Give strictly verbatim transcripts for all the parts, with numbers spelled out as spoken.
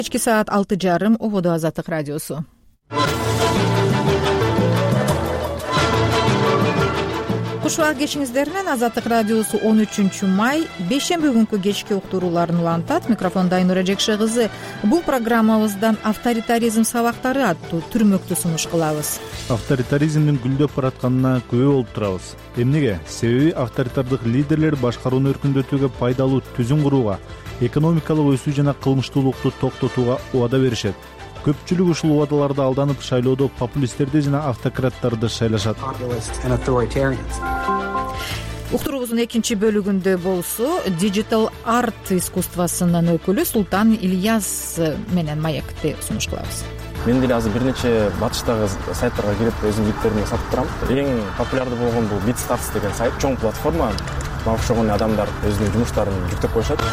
Кечки саат алты жарым ободо Азаттык радиосу. Кушуак кечиңиздер менен Азаттык радиосу он үчүнчү май бейшемби күнкү кечки уктурууларын улантат. Микрофонда Айнура Жекше кызы. Бул программабыздан авторитаризм сабактары аттуу түрмөктү сунуш кылабыз. Авторитаризмдин гүлдөп баратканына күбө болуп турабыз. Эмнеге? Себеби авторитардык лидерлер башкарууну өркүндөтүүгө, пайдалуу түзүм курууга, экономикалык өсүү жана кылмыштуулукту токтотууга убада беришет. Көпчүлүк ушул убадаларда алданып шайлоодо популисттерди жана автократтарды шайлашат. Уктуруубуздун экинчи бөлүгүндө болсо Digital Art искусствосунун өкүлү Султан Ильяс менен маекти сунуш кылабыз. Мен деле азыр бир нече батыштагы сайттарга кирип өзүмдүн биттеримди сатып турам. Эң популярдуу болгон бул BitStarts деген сайт, чоң платформа. Мага окшогон адамдар өзүнүн жумуштарын жүктөп коюшат.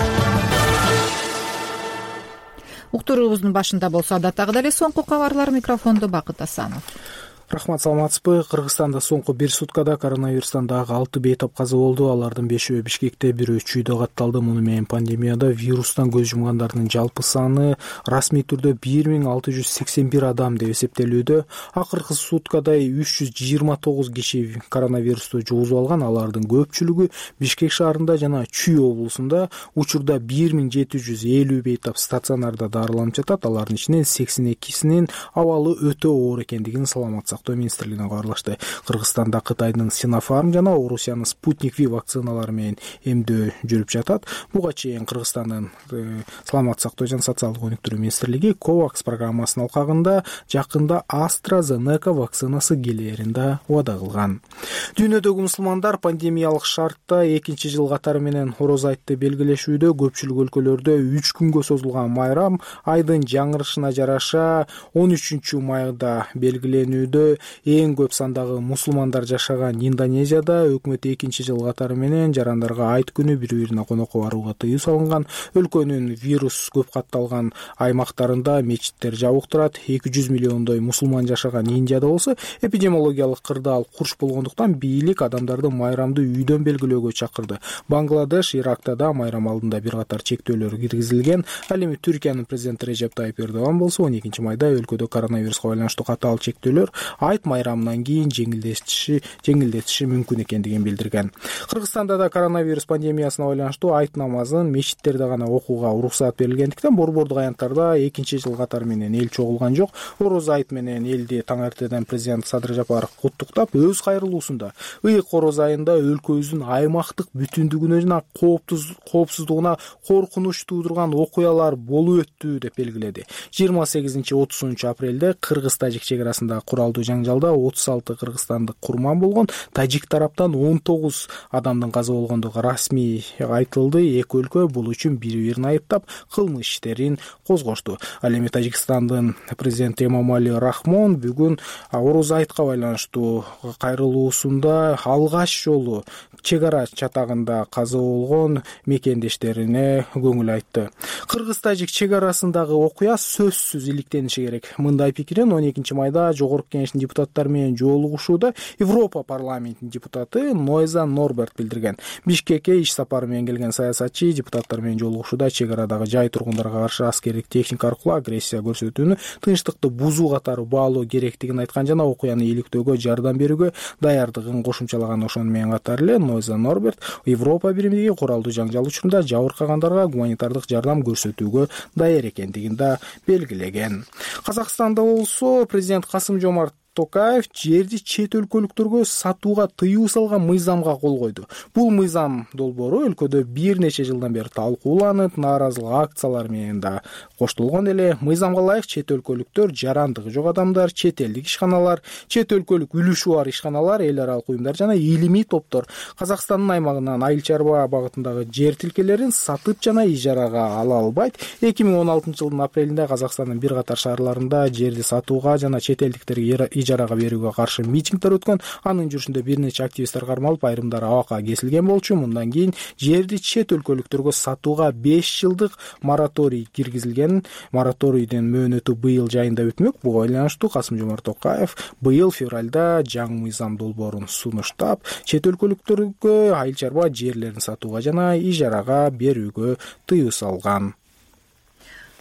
Уктуруубуздун башында болсо адаттагыдай эле соңку кабарлар. Микрофондо Бакыт Асанов. Рахмат, саламатсызбы? Кыргызстанда соңку бир суткада коронавирустан дагы алты бейтап каза болду. Алардын бешөө Бишкекте, бирөө Чүйдө катталды. Муну менен пандемияда вирустан көз жумгандардын жалпы саны расмий түрдө бир миң алты жүз сексен бир адам деп эсептелүүдө. Акыркы суткада үч жүз жыйырма тогуз киши коронавирусту жугузуп алган. Алардын көпчүлүгү Бишкек шаарында жана Чүй облусунда. Учурда бир миң жети жүз элүү бейтап стационарда дарыланып жатат. Алардын ичинен сексен экисинин абалы өтө оор экендигин саламат сактоо министрлигинен кабарлашты. Кыргызстанда Кытайдын Sinopharm жана Орусиянын Sputnik V вакциналары менен эмдөө жүрүп жатат. Буга чейин Кыргызстандын саламат сактоо жана социалдык өнүктүрүү министрлиги COVAX программасынын алкагында жакында AstraZeneca вакцинасы келээрин да убада кылган. Дүйнөдөгү мусулмандар пандемиялык шартта экинчи жыл катары менен Ороз айтты белгилешүүдө. Көпчүлүк өлкөлөрдө үч күнгө созулган майрам айдын жаңырышына жараша он үчүнчү майда белгиленүүдө. Эң көп сандагы мусулмандар жашаган Индонезияда өкмөт экинчи жыл катары менен жарандарга айт күнү бири-бирине конокко барууга тыюу салынган. Өлкөнүн вирус көп катталган аймактарында мечиттер жабык турат. эки жүз миллиондой мусулман жашаган Индияда болсо эпидемиологиялык кырдаал курч болгондуктан бийлик адамдарды майрамды үйдөн белгилөөгө чакырды. Бангладеш, Иракта да майрам алдында бир катар чектөөлөр киргизилген. Ал эми Түркиянын президенти Режеп Тайып Эрдоган болсо он экинчи майда өлкөдө коронавируска байланыштуу катаал чектөөлөр айт майрамынан кийин жеңилдетиши жеңилдетиши мүмкүн экендигин билдирген. Кыргызстанда да коронавирус пандемиясына байланыштуу айт намазын мечиттерде гана окууга уруксат берилгендиктен борбордук аянттарда экинчи жыл катары менен эл чогулган жок. Ороз айт менен элди таң эртеден президент Садыр Жапаров куттуктап, өз кайрылуусунда ыйык Ороз айында өлкөбүздүн аймактык бүтүндүгүнө жана коопсуздугуна коркунуч туудурган окуялар болуп өттү деп белгиледи. жыйырма сегизинчи отузунчу апрелде Кыргыз-Тажик чек арасында куралдуу жаңжалда отуз алты кыргызстандык курман болгон. Тажик тараптан он тогуз адамдын каза болгондугу расмий айтылды. Эки өлкө бул үчүн бири-бирин айыптап, кылмыш иштерин козгошту. Ал эми Тажикстандын президенти Эмомали Рахмон бүгүн Ороз айтка байланыштуу кайрылуусунда алгач жолу чек ара чатагында каза болгон мекендештерине көңүл айтты. Кыргыз-Тажик чек арасындагы окуя сөзсүз иликтениши керек. Мындай пикирин он экинчи майда жогорку кеңештин депутаттары менен жолугушууда Европа парламентинин депутаты Нойза Норберт билдирген. Бишкекке иш сапары менен келген саясатчы депутаттар менен жолугушууда чек арадагы жай тургундарга каршы аскердик техника аркылуу агрессия көрсөтүүнү, тынчтыкты бузуу катары баалоо керектигин айткан жана окуяны иликтөөгө жардам берүүгө даярдыгын кошумчалаган. Ошону менен катары эле Нойза Норберт Европа биримдиги куралдуу жаңжал учурунда жабыркагандарга гуманитардык жардам көрсөтүүгө даяр экендигин да белгилеген. Казакстанда болсо президент Касым-Жомарт Токаев жерди чет өлкөлүктөргө сатууга тыюу салган мыйзамга кол койду. Бул мыйзам долбоору өлкөдө бир нече жылдан бери талкууланып, нааразылык акциялары менен да коштолгон эле. Мыйзамга ылайык чет өлкөлүктөр, жарандыгы жок адамдар, чет элдик ишканалар, чет өлкөлүк үлүшү бар ишканалар, эл аралык уюмдар жана илимий топтор Казакстандын аймагынан айыл чарба багытындагы жер тилкелерин сатып жана ижарага ала албайт. эки миң он алтынчы жылдын апрелинде Казакстандын бир катар шаарларында жерди сатууга жана чет элдиктерге ижарага берүүгө каршы митингдер өткөн. Анын жүрүшүндө бир нече активисттер кармалып, айрымдары абакка кесилген болчу. Мындан кийин жерди чет өлкөлүктөргө сатууга беш жылдык мораторий киргизилген. Мораторийдин мөөнөтү быйыл жайында өтмөк. Буга байланыштуу Касым-Жомарт Токаев быйыл февралда жаңы мыйзам долбоорун сунуштап, чет өлкөлүктөргө айыл чарба жерлерин сатууга жана ижарага берүүгө тыюу салган.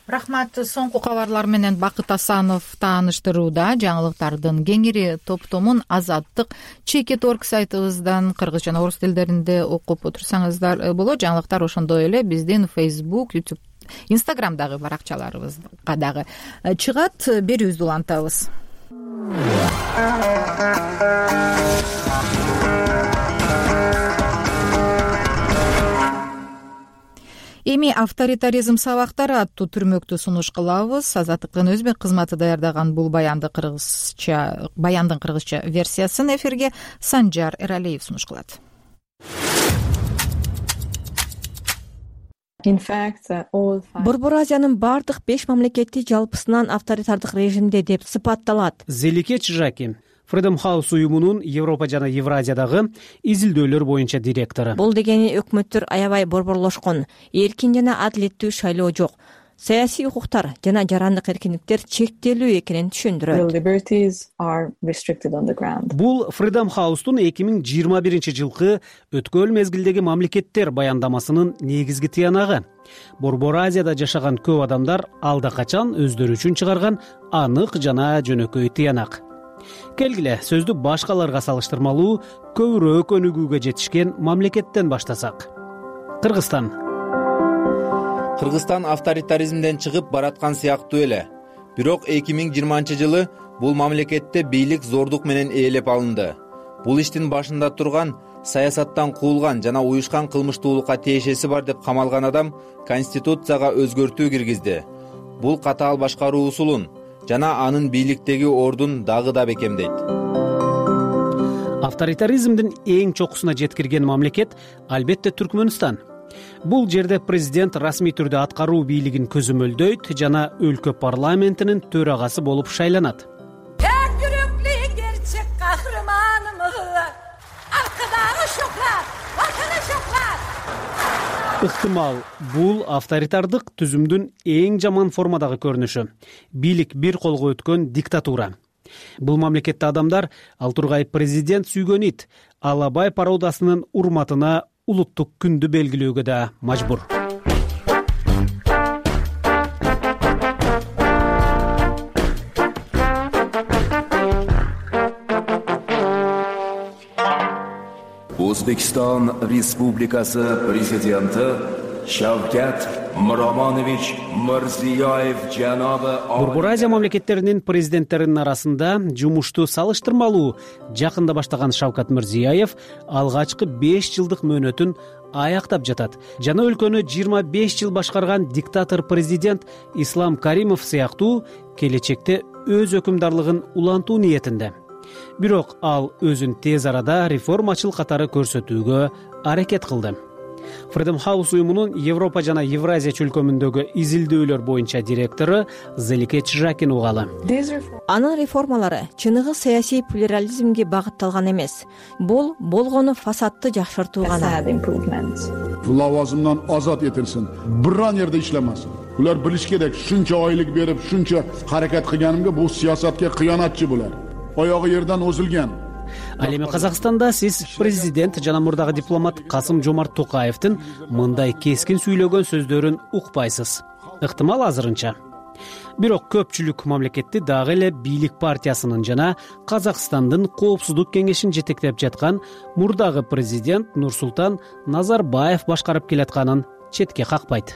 рахмат. Соңку кабарлар менен Бакыт Асанов тааныштырууда. Жаңылыктардын кеңири топтомун Азаттык Чекит орг сайтыбыздан кыргыз жана орус тилдеринде окуп отурсаңыздар болот. Жаңылыктар ошондой эле биздин Facebook, YouTube, Instagramдагы баракчаларыбызга дагы чыгат. Берүүбүздү улантабыз. Эми авторитаризм сабактары аттуу түрмөктү сунуш кылабыз. Азаттыктын өзбек кызматы даярдаган бул баянды кыргызча баяндын кыргызча версиясын эфирге Санжар Эралиев сунуш кылат. Борбор Азиянын бардык беш мамлекети жалпысынан авторитардык режимде деп сыпатталат. Зелике Чжаки, Freedom House уюмунун Европа жана Евразиядагы изилдөөлөр боюнча директору. Бул дегени өкмөттөр аябай борборлошкон, эркин жана адилеттүү шайлоо жок. Саясий укуктар жана жарандык эркиндиктер чектелүү экенин түшүндүрөт. Бул Freedom House'тун эки миң жыйырма биринчи жылкы өткөл мезгилдеги мамлекеттер баяндамасынын негизги тыянагы. Борбор Азияда жашаган көп адамдар алда качан өздөрү үчүн чыгарган анык жана жөнөкөй тыянак. Келгиле, сөздү башкаларга салыштырмалуу көбүрөөк өнүгүүгө жетишкен мамлекеттен баштасак. Кыргызстан. Кыргызстан авторитаризмден чыгып бараткан сыяктуу эле. Бирок эки миң жыйырманчы жылы бул мамлекетте бийлик зордук менен ээлеп алынды. Бул иштин башында турган, саясаттан куулган жана уюшкан кылмыштуулукка тиешеси бар деп камалган адам Конституцияга өзгөртүү киргизди. Бул катаал башкаруу усулун жана анын бийликтеги ордун дагы да бекемдейт. Авторитаризмдин эң чокусуна жеткирген мамлекет албетте Түркмөнстан. Бул жерде президент расмий түрдө аткаруу бийлигин көзөмөлдөйт жана өлкө парламентинин төрагасы болуп шайланат. Ыктымал, бул авторитардык түзүмдүн эң жаман формадагы көрүнүшү. Бийлик бир колго өткөн диктатура. Бул мамлекетте адамдар ал тургай президент сүйгөн ит, Алабай пародасынын урматына улуттук күндү белгилөөгө да мажбур. O'zbekiston Respublikasi Prezidenti Shavkat Miromonovich Mirziyoyev janobi Борбор Азия мамлекеттеринин президенттеринин арасында жумушту салыштырмалуу жакында баштаган Шавкат Мирзиёев алгачкы беш жылдык мөөнөтүн аяктап жатат жана өлкөнү жыйырма беш жыл башкарган диктатор президент Ислам Каримов сыяктуу келечекте өз өкүмдарлыгын улантуу ниетинде. Бирок ал өзүн тез арада реформачыл катары көрсөтүүгө аракет кылды. Freedom House уюмунун Европа жана Евразия чөлкөмүндөгү изилдөөлөр боюнча директору Зелике Чжакин угалы. Анын реформалары чыныгы саясий плюрализмге багытталган эмес. Бул болгону фасадты жакшыртуу гана. Lavozimdan ozod etilsin. Biron yerda ishlamasin. Ular bilish kerak, shuncha oylik berib, shuncha harakat qilganimga bu siyosatga xiyonatchi bo'lar. Oyog'i yerdan o'zilgan. Ал эми Казакстанда сиз президент жана мурдагы дипломат Касым Жомарт Токаевдин мындай кескин сүйлөгөн сөздөрүн укпайсыз. Ыктымал азырынча. Бирок көпчүлүк мамлекетти дагы эле бийлик партиясынын жана Казакстандын коопсуздук кеңешин жетектеп жаткан мурдагы президент Нурсултан Назарбаев башкарып келатканын четке какпайт.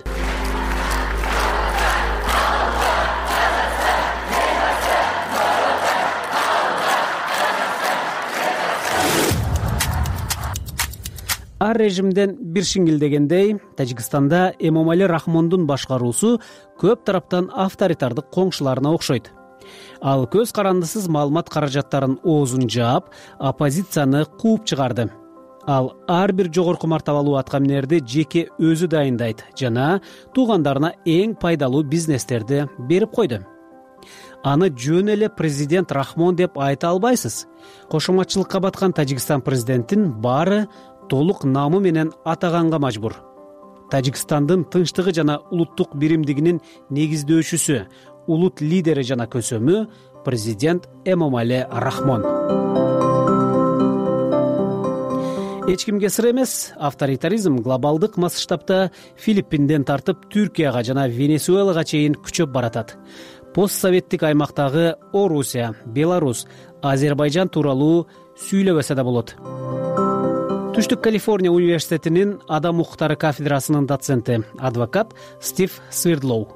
Ар режимден бир шиңгилдегендей, Тажикстанда Эмомали Рахмондун башкаруусу көп тараптан авторитардык коңшуларына окшойт. Ал көз карандысыз маалымат каражаттарын оозун жаап, оппозицияны кууп чыгарды. Ал ар бир жогорку мартабалуу аткаминерди жеке өзү дайындайт жана туугандарына эң пайдалуу бизнестерди берип койду. Аны жөн эле президент Рахмон деп айта албайсыз. Кошоматчылыкка баткан Тажикстан президентин баары толук намы менен атаганга мажбур. Тажикстандын тынчтыгы жана улуттук биримдигинин негиздөөчүсү, улут лидери жана көсөмү президент Эмомали Рахмон. эч кимге сыр эмес, авторитаризм глобалдык масштабта Филиппинден тартып Түркияга жана Венесуэлага чейин күчөп баратат. Постсоветтик аймактагы Орусия, Беларусь, Азербайжан тууралуу сүйлөбөсө да болот. Түштүк Калифорния университетинин адам укуктары кафедрасынын доценти, адвокат Стив Свердлоу.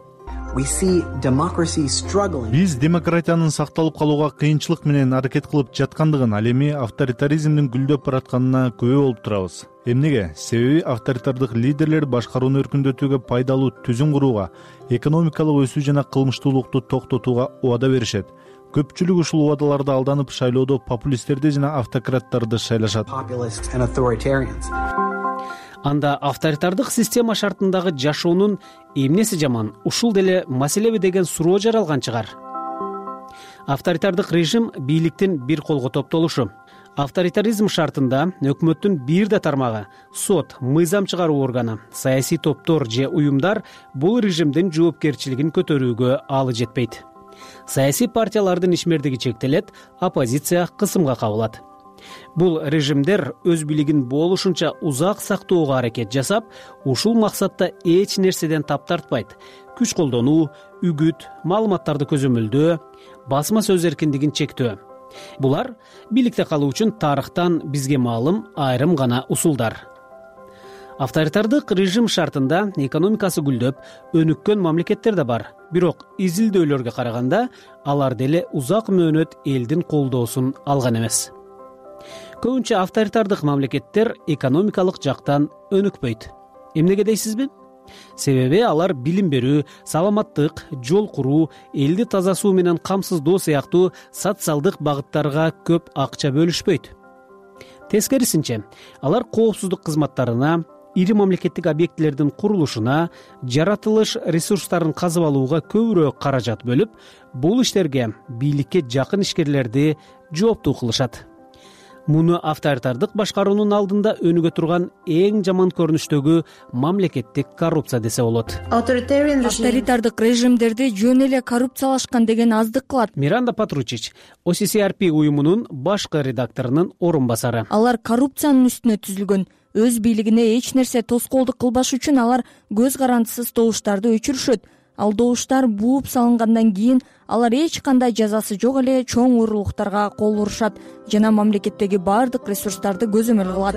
Биз демократиянын сакталып калууга кыйынчылык менен аракет кылып жаткандыгын, ал эми авторитаризмдин гүлдөп баратканына күбө болуп турабыз. Эмнеге? Себеби авторитардык лидерлер башкарууну өркүндөтүүгө, пайдалуу түзүм курууга, экономикалык өсүү жана кылмыштуулукту токтотууга убада беришет. Көпчүлүк ушул убадаларды алданып, шайлоодо популисттерди жана автократтарды шайлашат. Анда авторитардык система шартындагы жашоонун эмнеси жаман, ушул деле маселеби деген суроо жаралган чыгар. Авторитардык режим бийликтин бир колго топтолушу. Авторитаризм шартында өкмөттүн бир да тармагы, сот, мыйзам чыгаруу органы, саясий топтор же уюмдар бул режимдин жоопкерчилигин көтөрүүгө алы жетпейт. Саясий партиялардын ишмердиги чектелет, оппозиция кысымга кабылат. Бул режимдер өз бийлигин болушунча узак сактоого аракет жасап, ушул максатта эч нерседен тап тартпайт. Күч колдонуу, үгүт, маалыматтарды көзөмөлдөө, басма сөз эркиндигин чектөө. Булар бийликте калуу үчүн тарыхтан бизге маалым айрым гана усулдар. Авторитардык режим шартында экономикасы гүлдөп, өнүккөн мамлекеттер да бар. Бирок изилдөөлөргө караганда алар деле узак мөөнөт элдин колдоосун алган эмес. Көбүнчө авторитардык мамлекеттер экономикалык жактан өнүкпөйт. Эмнеге дейсизби? Себеби алар билим берүү, саламаттык, жол куруу, элди таза суу менен камсыздоо сыяктуу социалдык багыттарга көп акча бөлүшпөйт. Тескерисинче, алар коопсуздук кызматтарына, ири мамлекеттик объектилердин курулушуна, жаратылыш ресурстарын казып алууга көбүрөөк каражат бөлүп, бул иштерге бийликке жакын ишкерлерди жооптуу кылышат. Муну авторитардык башкаруунун алдында өнүгө турган эң жаман көрүнүштөгү мамлекеттик коррупция десе болот. Авторитардык режимдерди жөн эле коррупциялашкан деген аздык кылат. Миранда Патручич, о си си ар пи уюмунун башкы редакторунун орун басары. Алар коррупциянын үстүнө түзүлгөн. Өз бийлигине эч нерсе тоскоолдук кылбаш үчүн алар көз карандысыз добуштарды өчүрүшөт. Ал добуштар бууп салынгандан кийин алар эч кандай жазасы жок эле чоң уурулуктарга кол урушат жана мамлекеттеги баардык ресурстарды көзөмөл кылат.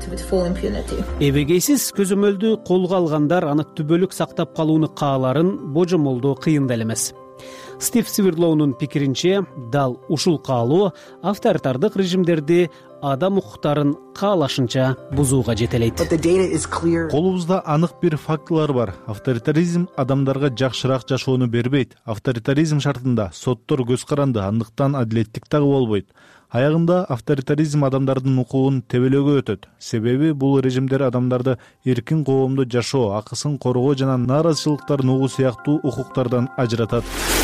Эбегейсиз көзөмөлдү колго алгандар аны түбөлүк сактап калууну кааларын божомолдоо кыйын да эмес. Стив Свердлоунун пикиринче, дал ушул каалоо авторитардык режимдерди адам укуктарын каалашынча бузууга жетелейт. Колубузда анык бир фактылар бар. Авторитаризм адамдарга жакшыраак жашоону бербейт. Авторитаризм шартында соттор көз каранды, андыктан адилеттик дагы болбойт. Аягында авторитаризм адамдардын укугун тебелөөгө өтөт. Себеби бул режимдер адамдарды эркин коомдо жашоо, акысын коргоо жана нааразычылыктарын угуу сыяктуу укуктардан ажыратат.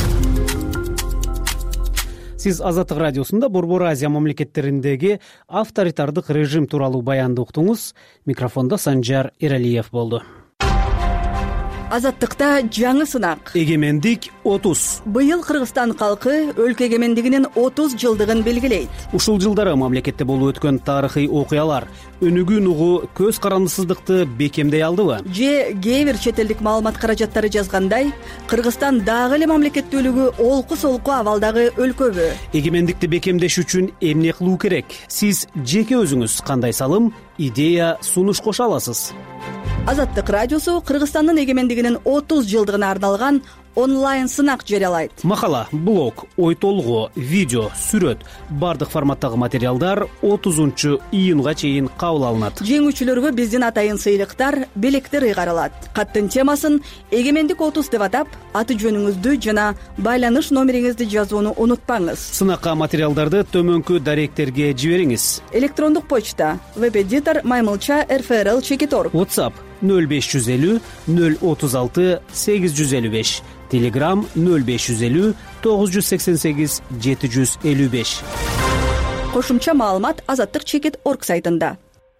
Сиз Азаттык радиосунда Борбор Азия мамлекеттериндеги авторитардык режим тууралуу баянды уктуңуз. Микрофондо Санжар Эралиев болду. Азаттыкта жаңы сынак. Эгемендик отуз. Быйыл Кыргызстан калкы өлкө эгемендигинин отуз жылдыгын белгилейт. Ушул жылдары мамлекетте болуп өткөн тарыхый окуялар өнүгүүн угу көз карандысыздыкты бекемдей алдыбы? Же кээ бир чет элдик маалымат каражаттары жазгандай, Кыргызстан дагы эле мамлекеттүүлүгү олку-солку абалдагы өлкөбү? Эгемендикти бекемдеш үчүн эмне кылуу керек? Сиз жеке өзүңүз кандай салым, идея, сунуш кошо аласыз? Азаттык радиосу Кыргызстандын эгемендигинин отуз жылдыгына арналган онлайн сынак жарыялайт. Макала, блог, ой толгоо, видео, сүрөт, бардык форматтагы материалдар отузунчу июнга чейин кабыл алынат. Жеңүүчүлөргө биздин атайын сыйлыктар, белектер ыйгарылат. Каттын темасын эгемендик отуз деп атап, аты жөнүңүздү жана байланыш номериңизди жазууну унутпаңыз. Сынакка материалдарды төмөнкү даректерге жибериңиз. Электрондук почта веб-эдитор маймылча эр эф эр эл чекит орг. WhatsApp нөл беш жүз элүү нөл отуз алты сегиз жүз элүү беш. Telegram нөл беш жүз элүү тогуз жүз сексен сегиз жети жүз элүү беш. Кошумча маалымат азаттык чекит орг сайтында.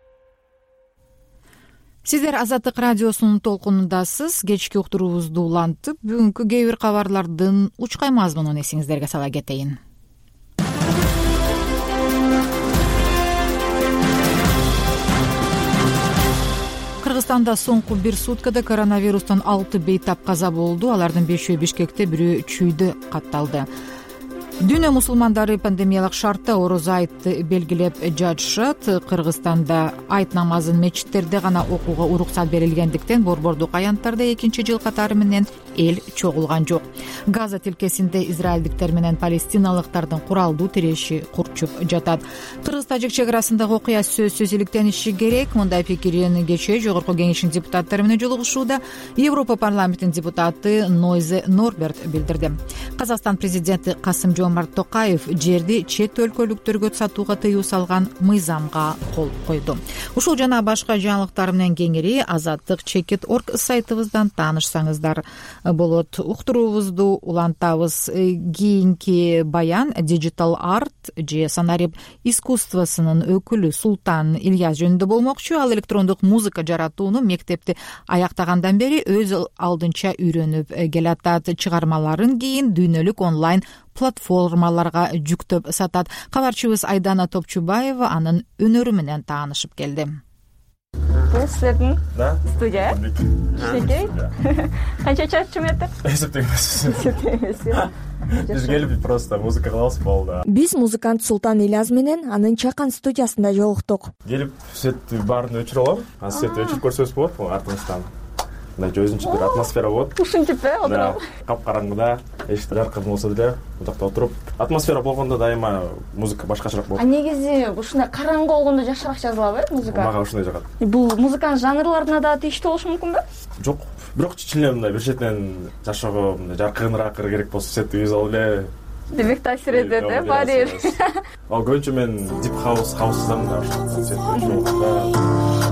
Сиздер Азаттык радиосунун толкунундасыз. Кечки уктуруубузду улантып, бүгүнкү кээ бир кабарлардын учкай мазмунун эсиңиздерге сала кетейин. кыргызстанда соңку бир суткада коронавирустан алты бейтап каза болду. Алардын бешөө Бишкекте, бирөө Чүйдө катталды. Дүйнө мусулмандары пандемиялык шартта орозо айтты белгилеп жатышат. Кыргызстанда айт намазын мечиттерде гана окууга уруксат берилгендиктен борбордук аянттарда экинчи жыл катары менен эл чогулган жок. Газа тилкесинде израилдиктер менен палестиналыктардын куралдуу тиреши курчуп жатат. Кыргыз-тажик чек арасындагы окуя сөзсүз иликтениши керек. Мындай пикирин кечээ Жогорку Кеңештин депутаттары менен жолугушууда Европа парламентинин депутаты Нойзе Норберт билдирди. Казакстан президенти Касым-Жомарт Токаев жерди чет өлкөлүктөргө сатууга тыюу салган мыйзамга кол койду. Ушул жана башка жаңылыктар менен кеңири азаттык чекит точка орг сайтыбыздан таанышсаңыздар болот. Уктуруубузду улантабыз. Кийинки баян Digital Art же санарип искусствосунун өкүлү Султан Ильяс жөнүндө болмокчу. Ал электрондук музыка жаратууну мектепти аяктагандан бери өз алдынча үйрөнүп келатат. Чыгармаларын кийин дүйнөлүк онлайн платформаларга жүктөп сатат. Кабарчыбыз Айдана Топчубаева анын өнөрү менен таанышып келди. Бул силердин студия э? Канча чарчы метр? Эсептейбиз. Биз келип просто музыка кылабыз болду. Биз музыкант Султан Ильяс менен анын чакан студиясында жолуктук. Келип светтин баарын өчүрүп алам. Анан светти өчүрүп көрсөңүз болот, артыңыздан. Мындай өзүнчө бир атмосфера болот. Ушинтип э, отуруп. Капкараңгыда, эшик жаркын болсо деле, мындакта отуруп, атмосфера болгондо дайыма музыка башкачараак болот. А негизи ушундай караңгы болгондо жакшыраак жазылабы музыка? Мага ушундай жагат. Бул музыканын жанрларына да тийиштүү болушу мүмкүнбү? Жок, бирок чечиле мындай бир четинен жашоого мындай жаркыныраак керек болсо сетти үйүз алып эле. Демек таасир этет э, баары бир. Ал көбүнчө мен дип хаус, хаусдан да ушул сетти.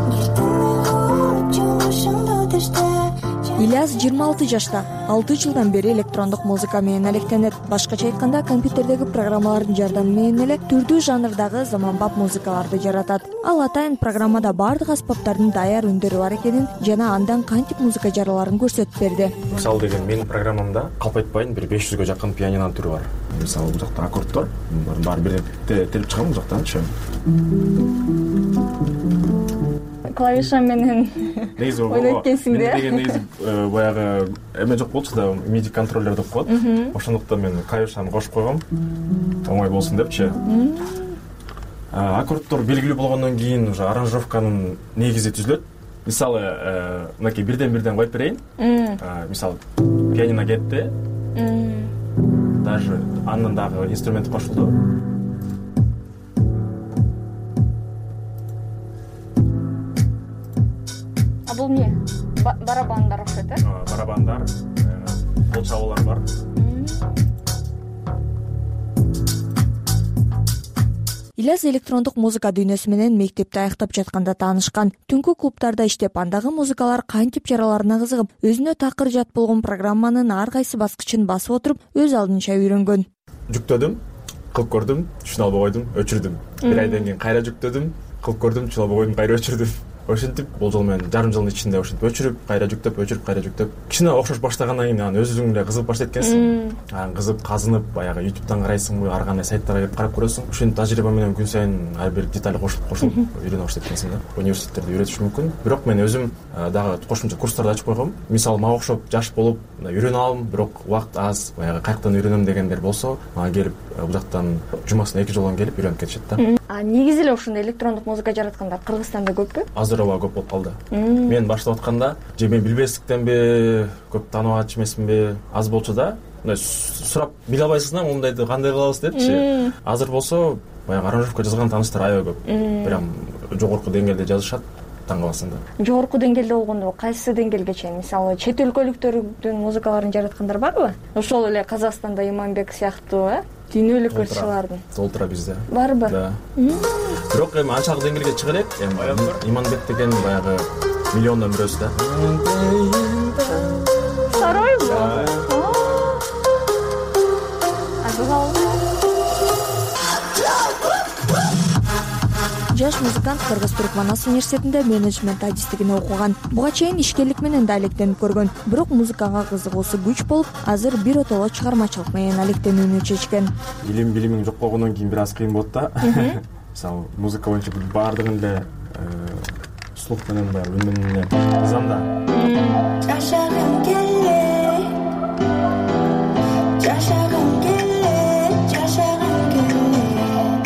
Ильяс жыйырма алты жашта. алты жылдан бери электрондук музыка менен алектенет. Башкача айтканда, компьютердеги программалардын жардамы менен эле түрдүү жанрдагы заманбап музыкаларды жаратат. Ал атайын программада бардык аспаптардын даяр үндөрү бар экенин жана андан кантип музыка жараларын көрсөтүп берди. Мисалы деген менин программамда калп айтпайын бир беш жүзгө жакын пианинонун түрү бар. Мисалы бул жакта аккордтор, баары бир телип чыгам бул жактанчы. Клавиша менен ойноп экенсиң да? Мен деген негизи баягы эме жок болчу да, миди контроллер деп коет. Ошондуктан мен клавишаны кошуп койгом. Оңой болсун депчи. Аккордтор белгилүү болгондон кийин уже аранжировканын негизи түзүлөт. Мисалы, мынакей бирден-бирден коюп берейин. Мисалы, пианино кетти. Даже анын дагы инструменти кошулду. Бул эмне? Барабандар окшойт э? Барабандар, кол чабуулар бар. Ильяс электрондук музыка дүйнөсү менен мектепти аяктап жатканда таанышкан. Түнкү клубтарда иштеп, андагы музыкалар кантип жараларына кызыгып, өзүнө такыр жат болгон программанын ар кайсы баскычын басып отуруп, өз алдынча үйрөнгөн. Жүктөдүм, кылып көрдүм, түшүнө албай койдум, өчүрдүм. Бир айдан кийин кайра жүктөдүм, кылып көрдүм, түшүнө албай койдум, кайра өчүрдүм. Ошентип бул жол менен жарым жылдын ичинде ошентип өчүрүп, кайра жүктөп, өчүрүп, кайра жүктөп. Кичине окшош баштагандан кийин анан өзүң эле кызыгып баштайт экенсиң. Анан кызып, казынып, баягы ютубтан карайсыңбы, ар кандай сайттарга кирип карап көрөсүң. Ушинтип тажрыйба менен күн сайын ар бир деталь кошулуп, кошулуп үйрөнө баштайт экенсиң да. Университеттерде үйрөтүшү мүмкүн. Бирок мен өзүм дагы кошумча курстарды ачып койгом. Мисалы, мага окшоп жаш болуп үйрөнө алам, бирок убакыт аз, баягы каяктан үйрөнөм дегендер болсо, мага келип бул жактан жумасына эки жолдон келип үйрөнүп кетишет да. А негизи эле ушундай электрондук музыка жараткандар Кыргызстанда көппү? Азыр ооба көп болуп калды. Мен баштап атканда же мен билбестиктенби, көп тааныбач эмесминби, аз болчу да. Мындай сурап биле албайсың да, мындайды кандай кылабыз депчи. Азыр болсо баягы аранжировка жазган тааныштар аябай көп. Прям жогорку деңгээлде жазышат. Таң каласың да. Жогорку деңгээлде болгондо кайсы деңгээлге чейин? Мисалы, чет өлкөлүктөрдүн музыкаларын жараткандар барбы? Ошол эле Казакстанда Иманбек сыяктуу, э? Дүйнөлүк ырчылардын. Толтура бизде. Барбы? Да. Бирок эми анчалык деңгээлге чыга элек. Эми Иманбек деген баягы миллиондон бирөөсү да. Саройбу? Жаш музыкант Кыргыз Түрк Манас университетинде менеджмент адистигин окуган. Буга чейин ишкерлик менен да алектенип көргөн. Бирок музыкага кызыгуусу күч болуп, азыр бир отоло чыгармачылык менен алектенүүнү чечкен. Илим билимиң жок болгондон кийин бир аз кыйын болот да. Мисалы, музыка боюнча баардыгын эле слух менен баягы үн менен ызамда. Жашагым келет, жашагым келет, жашагым келет,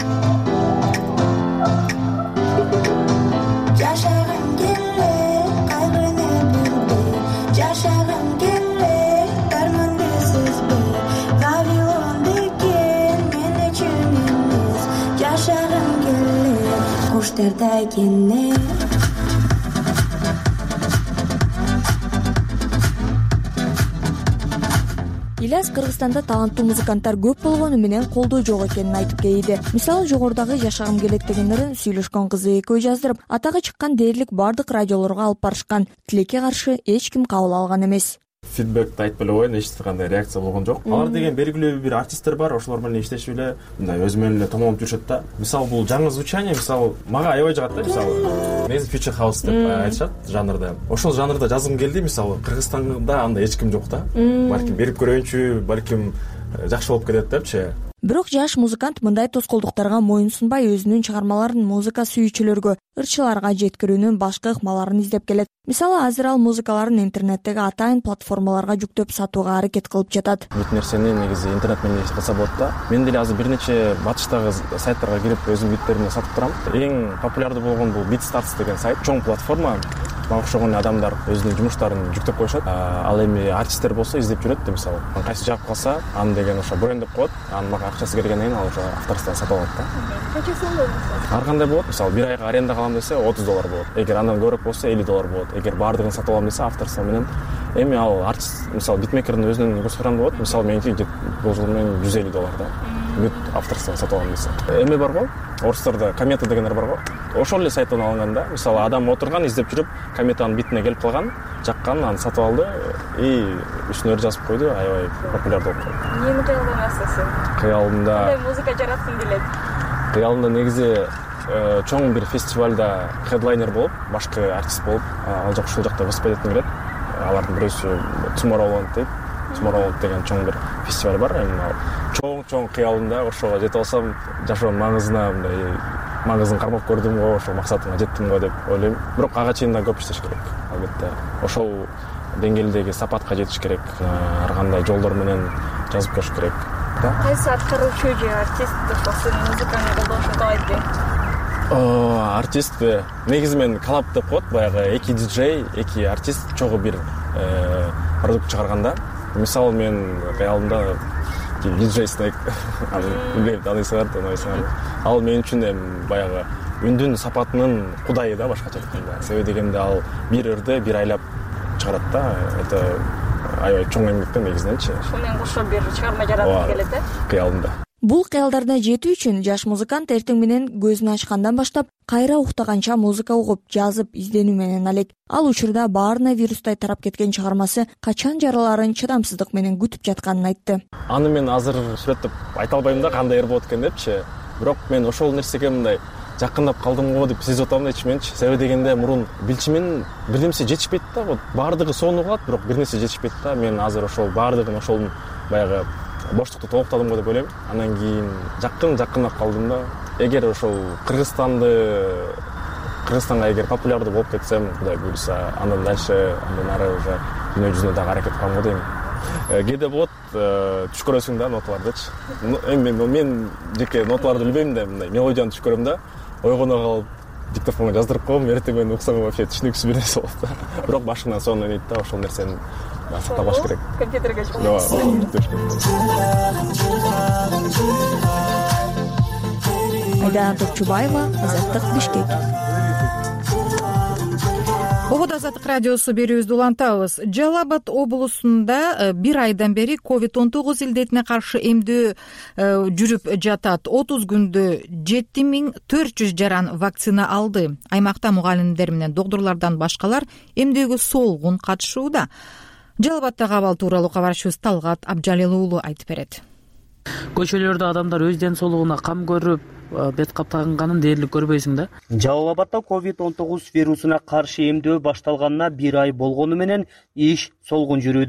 жашагым келет, кайгыны билбей, жашагым келет, дарманды сезбей, Вавилон деген мен үчүн эмес, жашагым келет, куштардай кенет. Ильяс Кыргызстанда таланттуу музыканттар көп болгону менен колдоо жок экенин айтып кейиди. Мисалы, жогорудагы жашагым келет дегендерин сүйлөшкөн кызы экөө жаздырып, атага чыккан дээрлик бардык радиолорго алып барышкан. Тилекке каршы эч ким кабыл алган эмес. Фидбекти айтып эле коеюн, эч кандай реакция болгон жок. Алар деген белгилүү бир артисттер бар, ошолор менен иштешип эле мындай өзү менен эле томолонуп жүрүшөт да. Мисалы, бул жаңы звучание, мисалы, мага аябай жагат да, мисалы, негизи future house деп айтышат жанрда. Ошол жанрда жазгым келди, мисалы, Кыргызстанда андай эч ким жок да. Балким берип көрөйүнчү, балким жакшы болуп кетет депчи. Бирок жаш музыкант мындай тоскоолдуктарга моюн сунбай, өзүнүн чыгармаларын музыка сүйүүчүлөргө, ырчыларга жеткирүүнүн башка ыкмаларын издеп келет. Мисалы, азыр ал музыкаларын интернеттеги атайын платформаларга жүктөп сатууга аракет кылып жатат. Бүт нерсени негизи интернет менен кылса болот да. Мен деле азыр бир нече батыштагы сайттарга кирип өзүмдүн биттеримди сатып турам. Эң популярдуу болгон бул BeatStars деген сайт, чоң платформа. Мага окшогон адамдар өзүнүн жумуштарын жүктөп коюшат. Ал эми артисттер болсо издеп жүрөт да, мисалы. Кайсы жагып калса, аны деген ошо брендеп коет. Анын мага акчасы келгенден кийин ал ошо авторствон сатып алат да. Канча сом болсо? Ар кандай болот. Мисалы, бир айга аренда калам десе отуз доллар болот. Эгер андан көбүрөөк болсо элүү доллар болот. Эгер баардыгын сатып алам десе авторство менен эми ал артист, мисалы, битмейкердин өзүнүн көзкарамы болот. Мисалы, меники бул жыл менен жүз элүү доллар да. Бүт авторство сатып алам десе. Эми бар го, орустарда комета дегендер бар го. Ошол эле сайттан алынган да. Мисалы, адам отурган, издеп жүрүп, кометанын битине келип калган, жаккан, аны сатып алды и үстүнө жазып койду, аябай популярдуу болуп калды. Эмне кыялдын сен? Кыялымда Кандай музыка жараткың келет? Кыялымда негизи чоң бир фестивалда хедлайнер болуп, башкы артист болуп, ал жак ушул жакта выступать этким келет. Алардын бирөөсү Tomorrowland дейт. Tomorrowland деген чоң бир фестиваль бар. Эми ал чоң-чоң кыялымда ошого жете алсам, жашоонун маңызына мындай маңызын кармап көрдүм го, ошол максатыма жеттим го деп ойлойм. Бирок ага чейин да көп иштеш керек. Албетте, ошол деңгээлдеги сапатка жетиш керек. Ар кандай жолдор менен жазып көрүш керек. Кайсы аткаруучу же артист сенин музыкаңды колдошун каалайт экен? Артист негизи мен коллаб деп коет, баягы эки диджей, эки артист чогуу бир продукт чыгарганда. Мисалы, мен кыялымда диджей Snake, билбейм, таанысыңар, тааныбайсыңар. Ал мен үчүн эми баягы үндүн сапатынын кудайы да, башкача айтканда. Себеби дегенде ал бир ырды бир айлап чыгарат да. Это аябай чоң эмгектен негизиненчи. Ошол менен кошо бир чыгарма жараткың келет э? Кыялымда. Бул кыялдарына жетүү үчүн жаш музыкант эртең менен көзүн ачкандан баштап кайра уктаганча музыка угуп, жазып, изденүү менен алек. Ал учурда баарына вирустай тарап кеткен чыгармасы качан жараларын чыдамсыздык менен күтүп жатканын айтты. Аны мен азыр сүрөттөп айта албайм да, кандай ыр болот экен депчи. Бирок мен ошол нерсеге мындай жакындап калдым го деп сезип атам да ичименчи. Себеби дегенде мурун билчимин бир нерсе жетишпейт да, вот баардыгы сонуп калат, бирок бир нерсе жетишпейт да. Мен азыр ошол баардыгын ошолдун баягы боштукту толуктадым го деп ойлойм. Андан кийин жакын жакындап калдым да. Эгер ошол Кыргызстанды Кыргызстанга эгер популярдуу болуп кетсем, Кудай буйруса, андан дальше, андан ары уже дүйнө жүзүнө дагы аракет кылам го дейм. Кээде болот, түш көрөсүң да ноталардычы. Эми мен жеке ноталарды билбейм да, мындай мелодияны түш көрөм да, ойгоно калып диктофонго жаздырып коем, эртең менен уксаң вообще түшүнүксүз бир нерсе болот да. Бирок башынан сонуна дейт да, ошол нерсени сатабаш керек. Компьютерге Айдана Топчубаева, Азаттык, Бишкек. Обод Азаттык радиосу берүүбүздү улантабыз. Жалал Абад облусунда бир айдан бери ковид он тогуз илдетине каршы эмдөө жүрүп жатат. отуз күндө жети миң төрт жүз жаран вакцина алды. Аймакта мугалимдер менен доктурлардан башкалар эмдөөгө солгун катышууда. Жалал Абаддагы абал тууралуу кабарчыбыз Талгат Абжалил уулу айтып берет. Көчөлөрдө адамдар өз ден соолугуна кам көрүп, бет кап тагынганын дээрлик көрбөйсүң да. Жалал Абадда ковид он тогуз вирусуна каршы эмдөө башталганына бир ай болгону менен иш солгун жүрүүдө.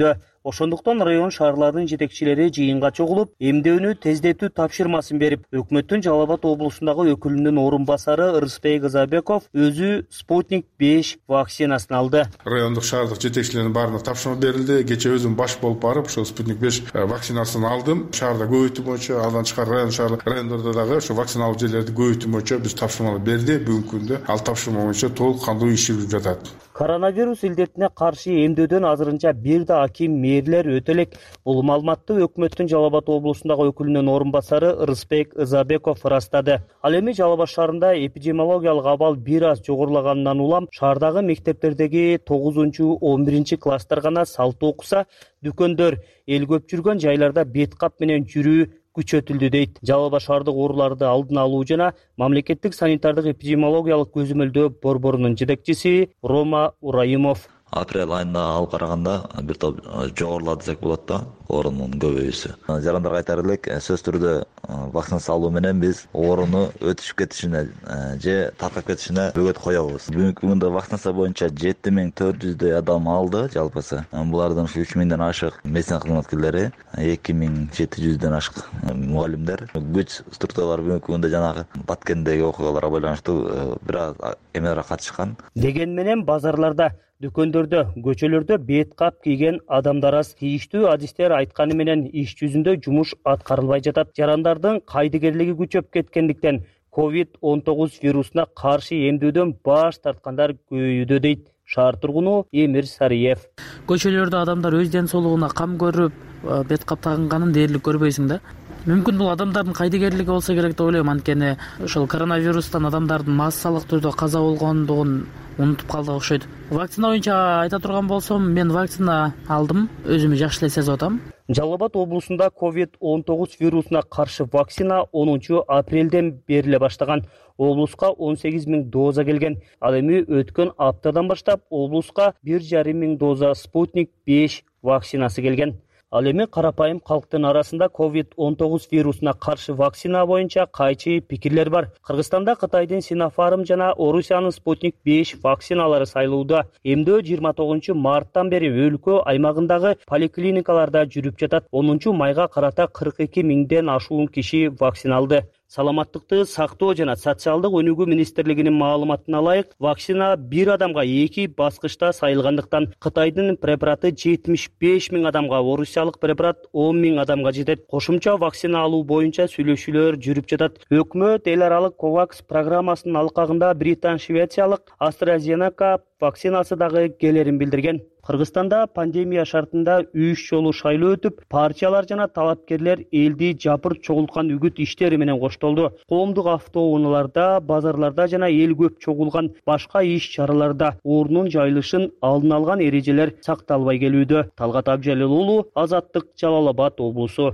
Ошондуктан район шаарларынын жетекчилери жыйынга чогулуп, эмдөөнү тездетүү тапшырмасын берип, өкмөттүн Жалал Абад облусундагы өкүлүнүн орун басары Ырысбек Ызабеков өзү Спутник беш вакцинасын алды. Райондук шаардык жетекчилердин баарына тапшырма берилди. Кечээ өзүм баш болуп барып, ошол Спутник беш вакцинасын алдым. Шаарда көбөйтүү боюнча, андан тышкары район шаар райондордо дагы ошо вакцина алуу жерлерди көбөйтүү боюнча биз тапшырмалар берди. Бүгүнкү күндө ал тапшырма боюнча толук кандуу иш жүрүп жатат. Коронавирус илдетине каршы эмдөөдөн азырынча бир да аким мэрлер өтө элек. Бул маалыматты өкмөттүн Жалал Абад облусундагы өкүлүнүн орун басары Ырысбек Ызабеков ырастады. Ал эми Жалал Абад шаарында эпидемиологиялык абал бир аз жогорулаганынан улам шаардагы мектептердеги тогузунчу он биринчи класстар гана салттуу окуса, дүкөндөр, эл көп жүргөн жайларда бет кап менен жүрүү күчөтүлдү дейт. Жалал Абад шаардык ооруларды алдын алуу жана мамлекеттик санитардык эпидемиологиялык көзөмөлдөө борборунун жетекчиси Рома Урайымов. Апрель айында алып караганда бир топ жогорулады десек болот да, оорунун көбөйүүсү. Жарандарга айтар элек, сөзсүз түрдө вакцина салуу менен биз ооруну өтүшүп кетишине же таркап кетишине бөгөт коебуз. Бүгүнкү күндө вакцинация боюнча жети миң төрт жүздөй адам алды жалпысы. Булардан үч миңден ашык медицина кызматкерлери, эки миң жети жүздөн ашык мугалимдер. Күч структуралар бүгүнкү күндө жанагы Баткендеги окуяларга байланыштуу бир аз эмелерге катышкан. Деген менен базарларда, дүкөндөрдө, көчөлөрдө бет кап кийген адамдар аз. Тийиштүү адистер айтканы менен иш жүзүндө жумуш аткарылбай жатат. Жарандардын кайдыгерлиги күчөп кеткендиктен ковид он тогуз вирусуна каршы эмдөөдөн баш тарткандар көбөйүүдө дейт шаар тургуну Эмир Сариев. Көчөлөрдө адамдар өз ден соолугуна кам көрүп, бет кап тагынганын дээрлик көрбөйсүң да. Мүмкүн бул адамдардын кайдыгерлиги болсо керек деп ойлойм, анткени ошол коронавирустан адамдардын массалык түрдө каза болгондугун унутуп калдык окшойт. Вакцина боюнча айта турган болсом, мен вакцина алдым, өзүмү жакшы эле сезип атам. Жалал Абад облусунда ковид он тогуз вирусуна каршы вакцина онунчу апрелден бериле баштаган. Облуска он сегиз миң доза келген. Ал эми өткөн аптадан баштап облуска бир жарым миң доза Спутник беш вакцинасы келген. Ал эми карапайым калктын арасында ковид он тогуз вирусуна каршы вакцина боюнча кайчы пикирлер бар. Кыргызстанда Кытайдын Синофарм жана Орусиянын Спутник беш вакциналары сайлууда. Эмдөө жыйырма тогузунчу марттан бери өлкө аймагындагы поликлиникаларда жүрүп жатат. онунчу майга карата кырк эки миңден ашуун киши вакциналды. Саламаттыкты сактоо жана социалдык өнүгүү министрлигинин маалыматына ылайык, вакцина бир адамга эки баскычта сайылгандыктан Кытайдын препараты жетимиш беш миң адамга, орусиялык препарат он миң адамга жетет. Кошумча вакцина алуу боюнча сүйлөшүүлөр жүрүп жатат. Өкмөт эл аралык ковакс программасынын алкагында Британ швециялык AstraZeneca вакцинасы дагы келерин билдирген. Кыргызстанда пандемия шартында үч жолу шайлоо өтүп, партиялар жана талапкерлер элди жапырт чогулткан үгүт иштери менен коштолду. Коомдук автоунааларда, базарларда жана эл көп чогулган башка иш чараларда орунун жайылышын алдын алган эрежелер сакталбай келүүдө. Талгат Абжалил уулу, Азаттык, Жалал Абад облусу.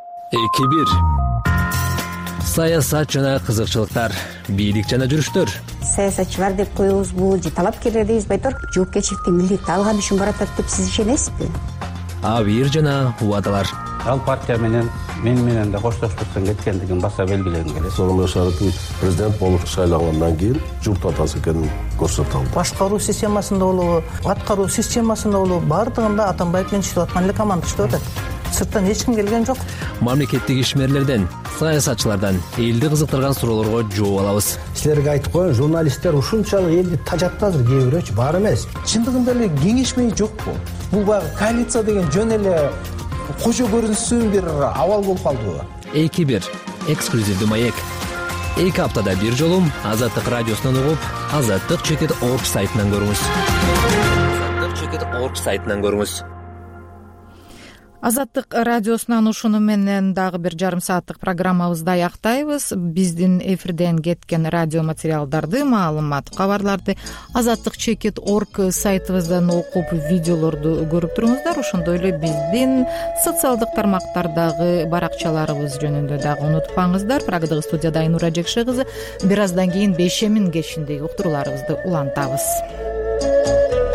эки бир Саясат жана кызыкчылыктар, бийлик жана жүрүштөр. Саясатчылар деп коебузбу, же талапкерлер дейбиз, байтор жоопкерчиликти милдетти алган үчүн баратат деп сиз ишенесизби? Абийир жана убадалар. Ал партия менен мен менен да коштоштуктан кеткендигин баса белгилегим келет. Сооронбай Шарипович президент болуп шайлангандан кийин журт атасы экенин көрсөтө алды. Башкаруу системасында болобу, аткаруу системасында болобу, бардыгында Атамбаев менен иштеп аткан эле команда иштеп атат. Сырттан эч ким келген жок. Мамлекеттик ишмерлерден, саясатчылардан элди кызыктырган суроолорго жооп алабыз. Силерге айтып коеюн, журналисттер ушунчалык элди тажатты азыр, кээ бирөөчү бар эмес. Чындыгында эле кеңешмей жокпу? Бул баягы коалиция деген жөн эле кожо көрүнсүн бир абал болуп калдыбы? эки бир эксклюзивдүү маек. эки аптада бир жолу Азаттык радиосунан угуп, азаттык чекит точка орг сайтынан көрүңүз. азаттык чекит точка орг сайтынан көрүңүз. Азаттык радиосунан ушуну менен дагы бир жарым сааттык программабызды аяктайбыз. Биздин эфирден кеткен радио материалдарды, маалымат, кабарларды азаттык чекит точка орг сайтыбыздан окуп, видеолорду көрүп туруңуздар. Ошондой эле биздин социалдык тармактардагы баракчаларыбыз жөнүндө дагы унутпаңыздар. Прагдагы студияда Айнура Жекше кызы. Бир аздан кийин бешемин кечиндеги уктурууларыбызды улантабыз.